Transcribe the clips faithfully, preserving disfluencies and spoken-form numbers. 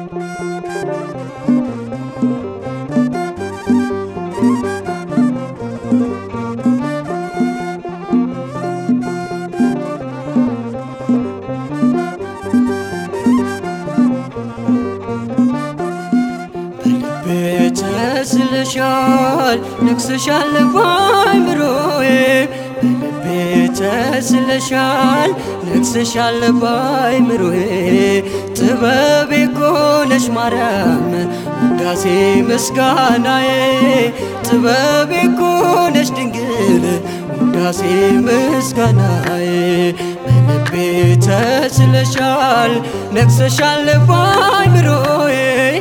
ተስለሻል ነግሰሻል በአእምሮዬ በልቤ ተስለሻል ነግሰሻል በአእምሮዬ ጥበቤ እኮ ነሽ ማርያም ውዳሴ ምስጋናዬ ጥበቤ እኮ ነሽ ድንግል ውዳሴ ምስጋናዬ በልቤ ተስለሻል ነግሰሻል በአእምሮዬ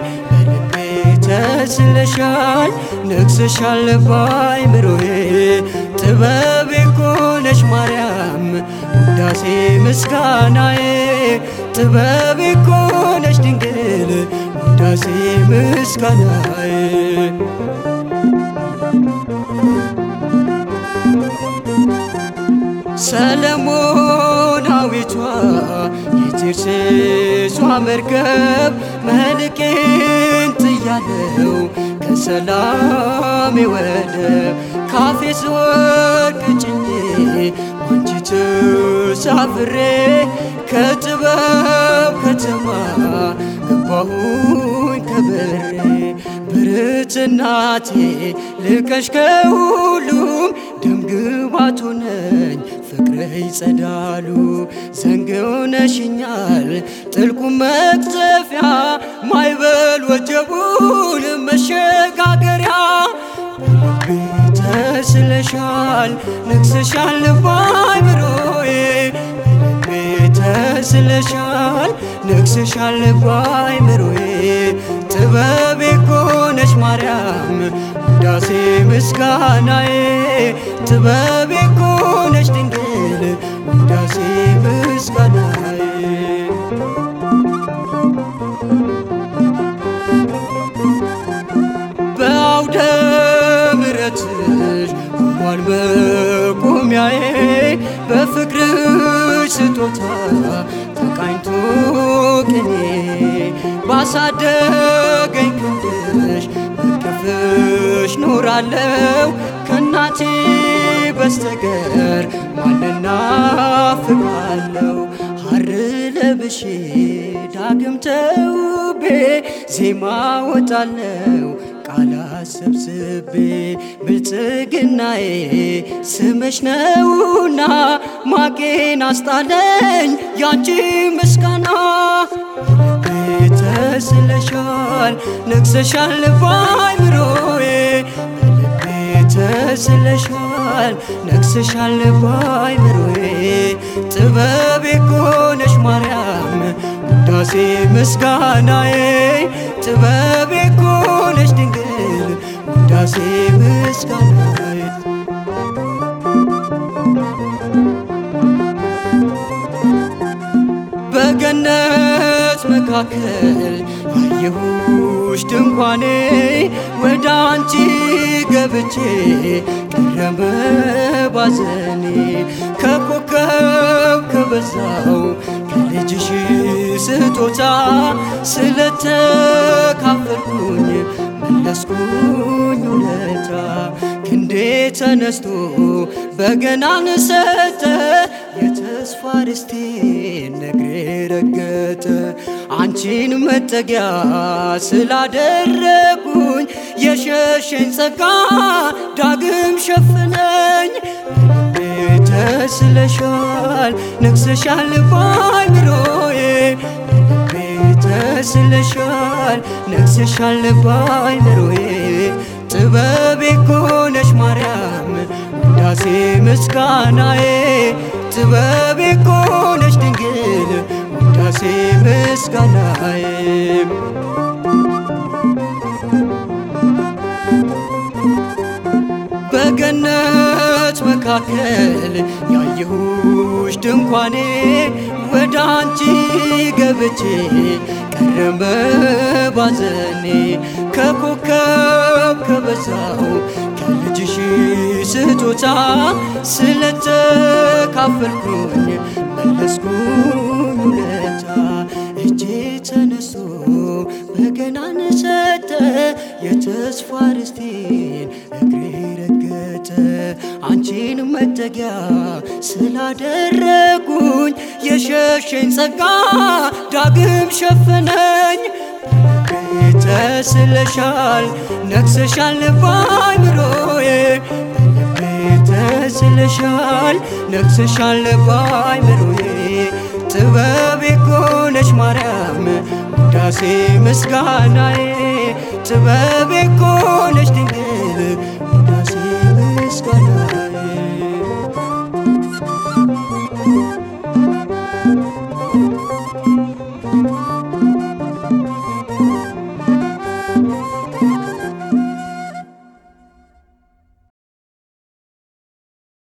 ተስለሻል ነግሰሻል በአእምሮዬ ጥበቤ እኮ ነሽ ማርያም ውዳሴ ምስጋናዬ ጥበቤ እኮ ነሽ ድንግል ውዳሴ ምስጋናዬ ሰለሞናዊቷ የቴርሴሷ መርከብ መልቄን ጥያለው ከሰላሜ ወደብ ካፌ ስወድቅ ጭኜ ባንቺ ተሳፍሬ ከጥበብ ከተማ ገባሁኝ ከበሬ ብርት እናቴ ልቀሽ ከሁሉም ደምግባቱ ነኝ ፍቅርህ ይጸዳሉ ዘንግ ሆነሽኛል ጥልቁ መቅዘፊያ ማይበል ወጀቡን መሸጋገሪያ በልቤ ተስለሻል ነግሰሻል በአእምሮዬ በልቤ ተስለሻል ነግሰሻል በአእምሮዬ ጥበቤ እኮ ነሽ ማርያም ውዳሴ ምስጋናዬ ጥበቤ እኮ ነሽ ድንግል ውዳሴ ምስጋናዬ በአውደ ምሕረትሽ ቆሟል መቆሚያዬ በፍቅርሽ ስጦታ ተቃኝቶ ቅኔ ባሳደገኝ ክንድሽ በቅፍሽ ኖራለው ከእናቴ በስተቀር ማንና ፍቃለው ሐር ለብሼ ዳግም ተውቤ ዜማ ወጣለው ቃላት ሰብስቤ ብልጽግናዬ ስምሽ ነውና ማቄን አስጣለኝ ያንቺ ምስጋና በልቤ ተስለሻል ነግሰሻል በአእምሮዬ በልቤ ተስለሻል ነግሰሻል በአእምሮዬ ጥበቤ እኮ ነሽ ማርያም ውዳሴ ምስጋናዬ ጥበቤ እኮ ነሽ ድንግል ውዳሴ ምስጋናዬ በገነት መካከል ያየሁሽ ድንኳኔ ወደ አንቺ ገብቼ ቀረበ ባዘኔ ከኮከብ ከበዛው ከልጅሽ ስጦታ ስለተካፈልኩኝ መለስኩኝ ውለታ ክንዴ ተነስቶ በገናን ሰጠ የተስፋ ርስቴን ነግሬ ረገጠ አንቺን መጠጊያ ስላደረጉኝ የሸሸኝ ጸጋ ዳግም ሸፍነኝ በልቤ ተስለሻል ነግሰሻል በአእምሮዬ በልቤ ተስለሻል ነግሰሻል በአእምሮዬ ጥበቤ እኮ ነሽ ማርያም ውዳሴ ምስጋናዬ ጥበቤ እኮ ነሽ ድንግል ውዳሴ ምስጋናዬ በገነት መካከል ያየሁሽ ድንኳኔ ወደ አንቺ ገብቼ ቀረበ ባዘኔ ከኮከብ ከበዛው ከልጅሽ ስጦታ ስለተካፈልኩኝ መለስኩኝ ውለታ እጄ ተነስቶ በገናን ሰጠ የተስፋ ርስቴን እግሬ ረገጠ። አንቺን መጠጊያ ስላደረጉኝ የሸሸኝ ጸጋ ዳግም ሸፈነኝ። ተስለሻል ነግሰሻል በአእምሮዬ በልቤ ተስለሻል ነግሰሻል በአእምሮዬ። ጥበቤ እኮ ነሽ ማርያም ውዳሴ ምስጋናዬ ጥበቤ እኮ ነሽ ድንግል